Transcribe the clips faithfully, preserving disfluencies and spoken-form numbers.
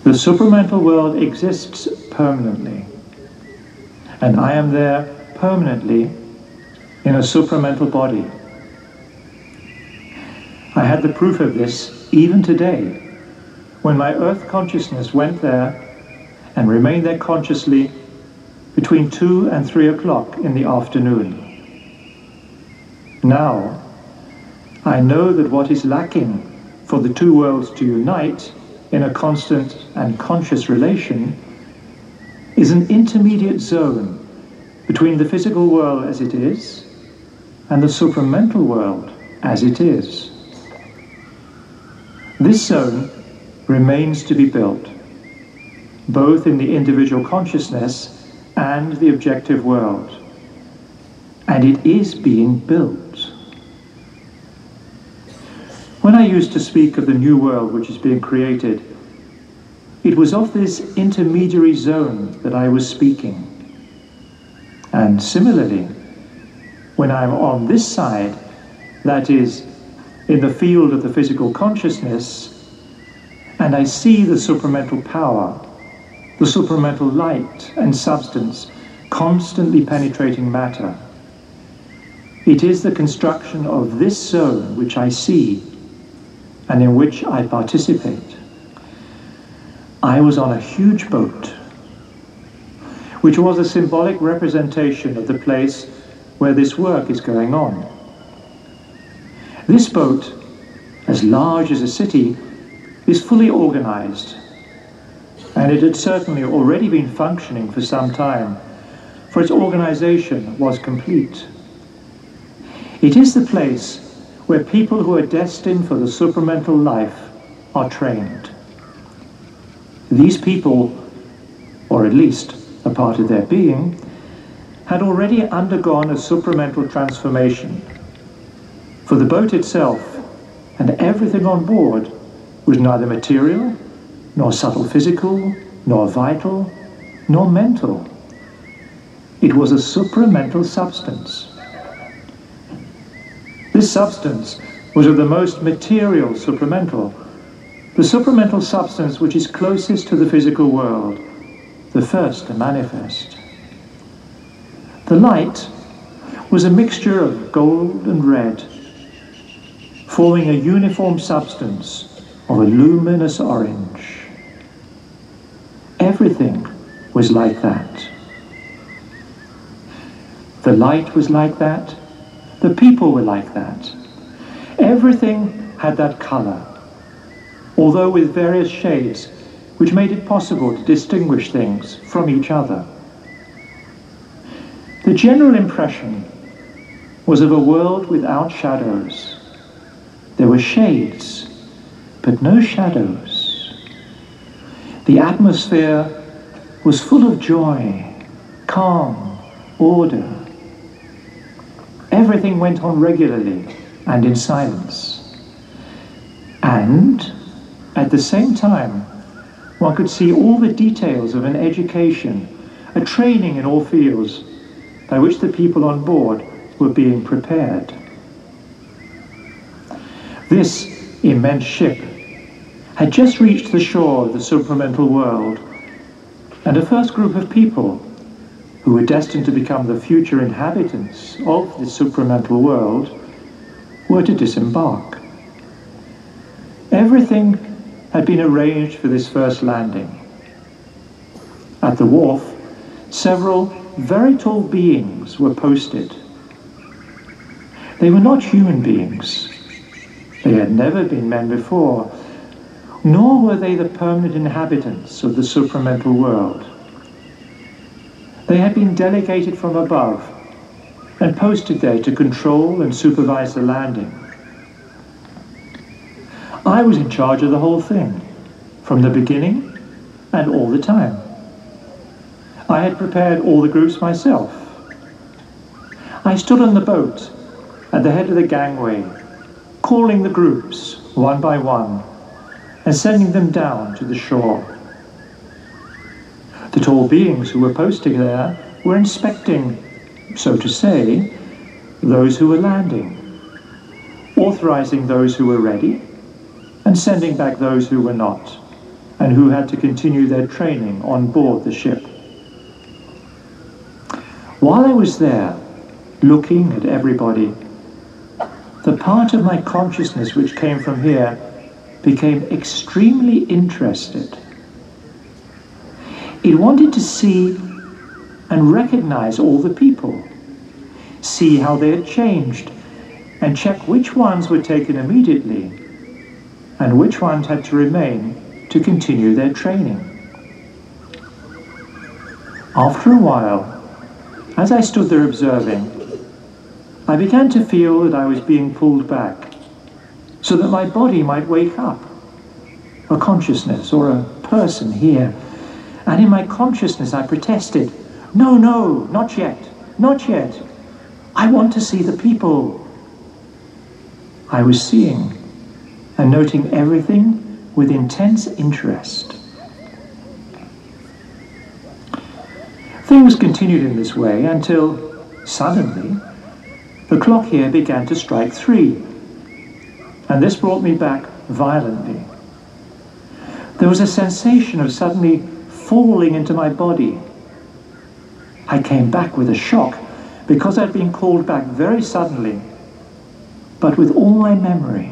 The supramental world exists permanently, and I am there permanently in a supramental body. I had the proof of this even today, when my earth consciousness went there and remained there consciously between two and three o'clock in the afternoon. Now, I know that what is lacking for the two worlds to unite in a constant and conscious relation is an intermediate zone between the physical world as it is and the supramental world as it is. This zone remains to be built, both in the individual consciousness and the objective world, and it is being built. When I used to speak of the new world which is being created, it was of this intermediary zone that I was speaking. And similarly, when I'm on this side, that is, in the field of the physical consciousness, and I see the supramental power, the supramental light and substance constantly penetrating matter, it is the construction of this zone which I see and in which I participate. I was on a huge boat, which was a symbolic representation of the place where this work is going on. This boat, as large as a city, is fully organized, and it had certainly already been functioning for some time, for its organization was complete. It is the place where people who are destined for the supramental life are trained. These people, or at least a part of their being, had already undergone a supramental transformation. For the boat itself and everything on board was neither material, nor subtle physical, nor vital, nor mental. It was a supramental substance. This substance was of the most material supramental, the supramental substance which is closest to the physical world, the first to manifest. The light was a mixture of gold and red, forming a uniform substance of a luminous orange. Everything was like that. The light was like that. The people were like that. Everything had that color, although with various shades, which made it possible to distinguish things from each other. The general impression was of a world without shadows. There were shades, but no shadows. The atmosphere was full of joy, calm, order. Everything went on regularly and in silence. And, at the same time, one could see all the details of an education, a training in all fields, by which the people on board were being prepared. This immense ship had just reached the shore of the supramental world, and a first group of people who were destined to become the future inhabitants of the supramental world were to disembark. Everything had been arranged for this first landing. At the wharf, several very tall beings were posted. They were not human beings. They had never been men before, nor were they the permanent inhabitants of the supramental world. They had been delegated from above and posted there to control and supervise the landing. I was in charge of the whole thing, from the beginning and all the time. I had prepared all the groups myself. I stood on the boat at the head of the gangway, calling the groups one by one and sending them down to the shore. The tall beings who were posting there were inspecting, so to say, those who were landing, authorizing those who were ready, and sending back those who were not, and who had to continue their training on board the ship. While I was there, looking at everybody, the part of my consciousness which came from here became extremely interested. It wanted to see and recognize all the people, see how they had changed, and check which ones were taken immediately and which ones had to remain to continue their training. After a while, as I stood there observing, I began to feel that I was being pulled back so that my body might wake up, a consciousness or a person here. And in my consciousness I protested, no, no, not yet, not yet. I want to see the people. I was seeing and noting everything with intense interest. Things continued in this way until, suddenly, the clock here began to strike three, and this brought me back violently. There was a sensation of suddenly falling into my body. I came back with a shock because I'd been called back very suddenly, but with all my memory.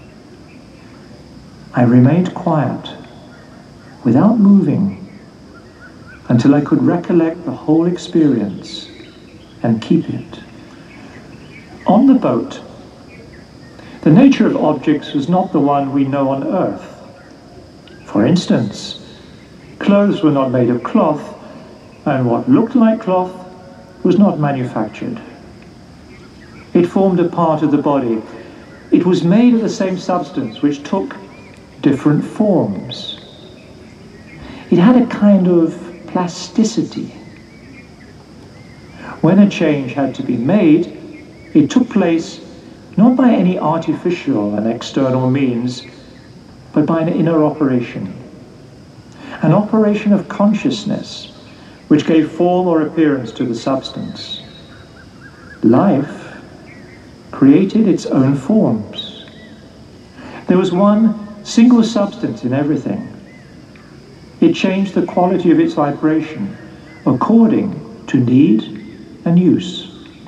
I remained quiet, without moving, until I could recollect the whole experience and keep it. On the boat, the nature of objects was not the one we know on Earth. For instance, clothes were not made of cloth, and what looked like cloth was not manufactured. It formed a part of the body. It was made of the same substance which took different forms. It had a kind of plasticity. When a change had to be made, it took place not by any artificial and external means, but by an inner operation. An operation of consciousness, which gave form or appearance to the substance. Life created its own forms. There was one single substance in everything. It changed the quality of its vibration according to need and use.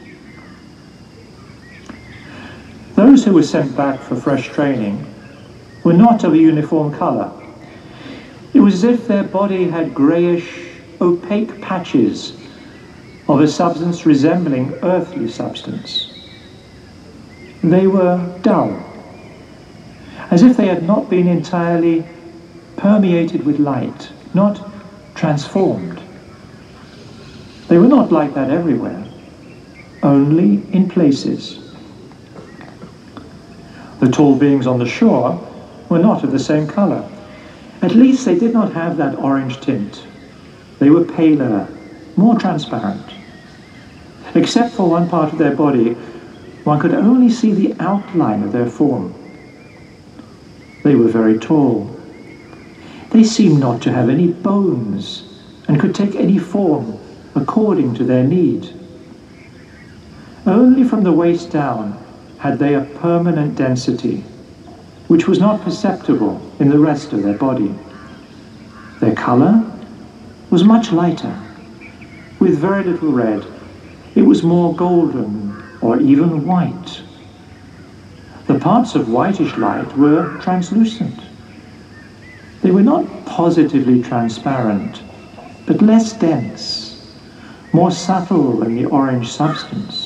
Those who were sent back for fresh training were not of a uniform color. It was as if their body had grayish, opaque patches of a substance resembling earthly substance. They were dull, as if they had not been entirely permeated with light, not transformed. They were not like that everywhere, only in places. The tall beings on the shore were not of the same color. At least they did not have that orange tint. They were paler, more transparent. Except for one part of their body, one could only see the outline of their form. They were very tall. They seemed not to have any bones and could take any form according to their need. Only from the waist down had they a permanent density, which was not perceptible in the rest of their body. Their color was much lighter, with very little red. It was more golden or even white. The parts of whitish light were translucent. They were not positively transparent, but less dense, more subtle than the orange substance.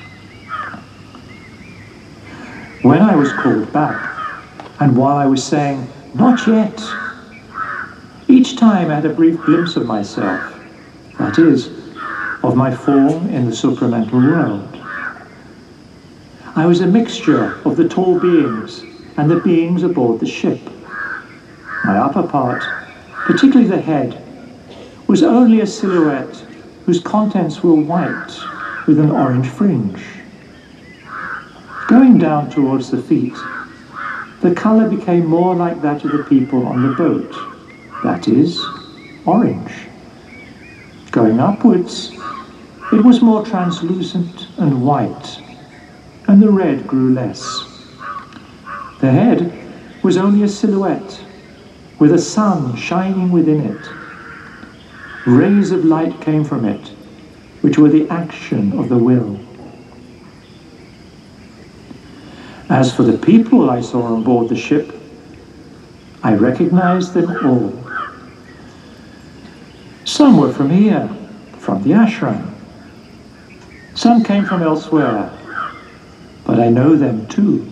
When I was called back, and while I was saying, "Not yet," each time I had a brief glimpse of myself, that is, of my form in the supramental world. I was a mixture of the tall beings and the beings aboard the ship. My upper part, particularly the head, was only a silhouette whose contents were white with an orange fringe. Going down towards the feet, the color became more like that of the people on the boat, that is, orange. Going upwards, it was more translucent and white, and the red grew less. The head was only a silhouette, with a sun shining within it. Rays of light came from it, which were the action of the will. As for the people I saw on board the ship, I recognized them all. Some were from here, from the ashram. Some came from elsewhere, but I know them too.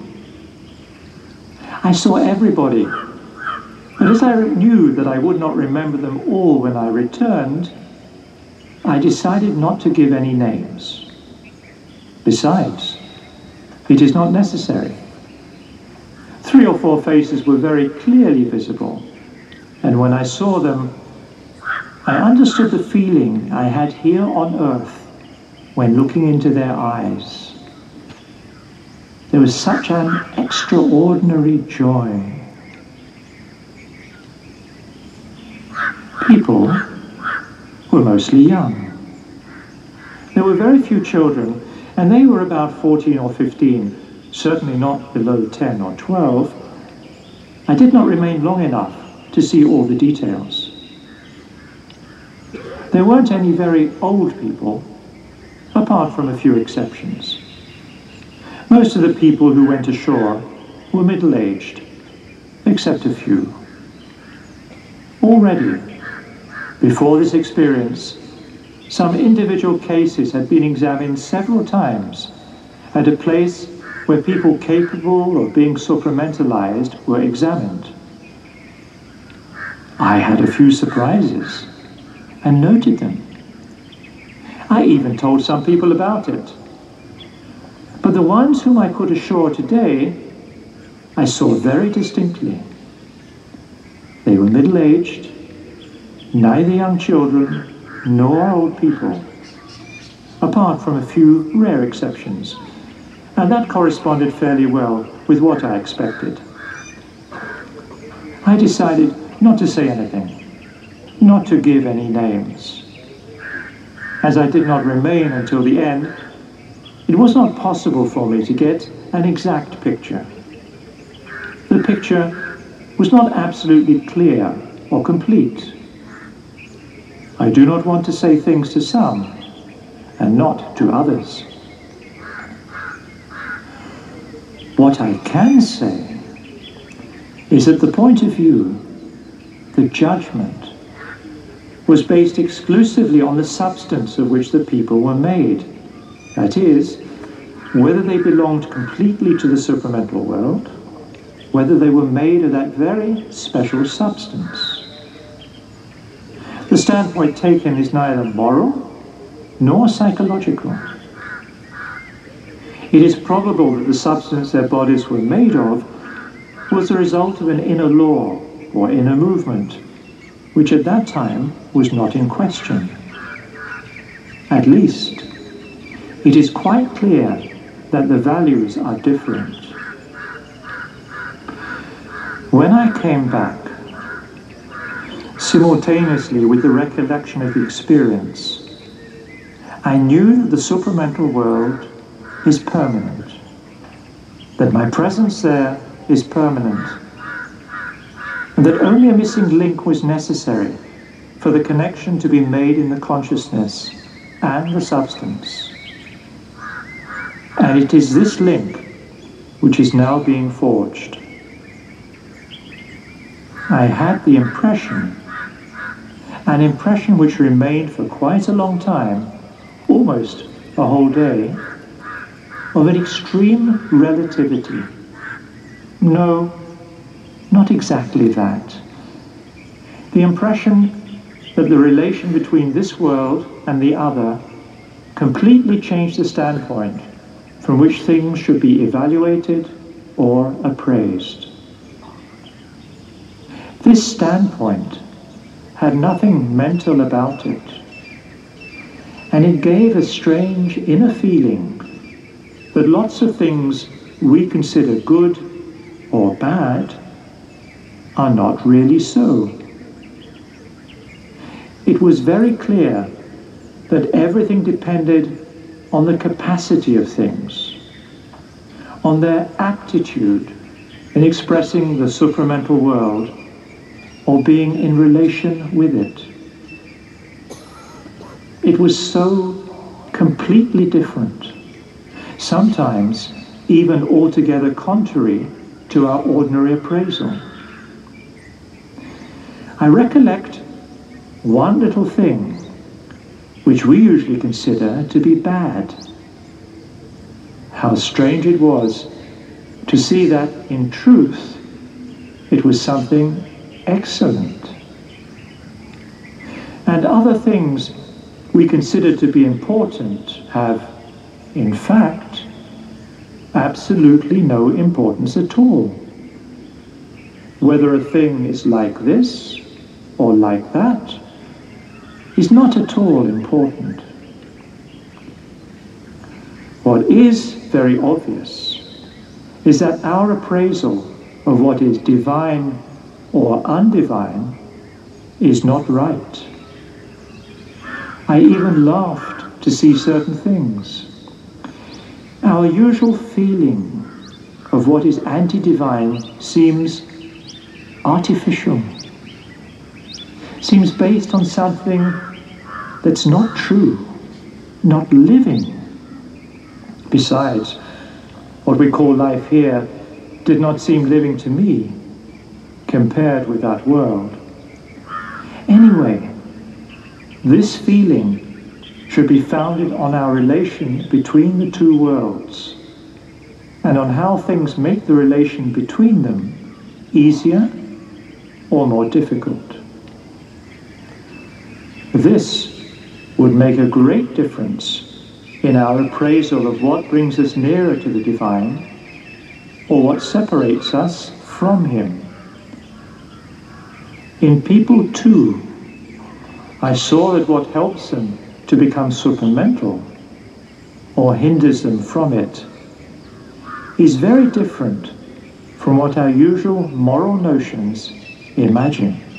I saw everybody, but as I knew that I would not remember them all when I returned, I decided not to give any names. Besides, it is not necessary. Three or four faces were very clearly visible, and when I saw them, I understood the feeling I had here on earth when looking into their eyes. There was such an extraordinary joy. People were mostly young. There were very few children, and they were about fourteen or fifteen, certainly not below ten or twelve. I did not remain long enough to see all the details. There weren't any very old people, apart from a few exceptions. Most of the people who went ashore were middle-aged, except a few. Already, before this experience, some individual cases had been examined several times at a place where people capable of being supramentalized were examined. I had a few surprises and noted them. I even told some people about it. But the ones whom I put ashore today, I saw very distinctly. They were middle-aged, neither young children nor old people, apart from a few rare exceptions, and that corresponded fairly well with what I expected. I decided not to say anything, not to give any names. As I did not remain until the end, it was not possible for me to get an exact picture. The picture was not absolutely clear or complete. I do not want to say things to some and not to others. What I can say is that the point of view, the judgment, was based exclusively on the substance of which the people were made. That is, whether they belonged completely to the supramental world, whether they were made of that very special substance. The standpoint taken is neither moral nor psychological. It is probable that the substance their bodies were made of was the result of an inner law or inner movement, which at that time was not in question. At least, it is quite clear that the values are different. When I came back, simultaneously with the recollection of the experience, I knew that the supramental world is permanent, that my presence there is permanent, and that only a missing link was necessary for the connection to be made in the consciousness and the substance. And it is this link which is now being forged. I had the impression, an impression which remained for quite a long time, almost a whole day, of an extreme relativity. No, not exactly that. The impression that the relation between this world and the other completely changed the standpoint from which things should be evaluated or appraised. This standpoint had nothing mental about it, and it gave a strange inner feeling that lots of things we consider good or bad are not really so. It was very clear that everything depended on the capacity of things, on their aptitude in expressing the supramental world or being in relation with it. It was so completely different, sometimes even altogether contrary to our ordinary appraisal. I recollect one little thing which we usually consider to be bad. How strange it was to see that in truth it was something excellent. And other things we consider to be important have, in fact, absolutely no importance at all. Whether a thing is like this or like that is not at all important. What is very obvious is that our appraisal of what is divine or undivine is not right. I even laughed to see certain things. Our usual feeling of what is anti-divine seems artificial, seems based on something that's not true, not living. Besides, what we call life here did not seem living to me compared with that world. Anyway, this feeling should be founded on our relation between the two worlds and on how things make the relation between them easier or more difficult. This would make a great difference in our appraisal of what brings us nearer to the divine or what separates us from him. In people too, I saw that what helps them to become supramental or hinders them from it is very different from what our usual moral notions imagine.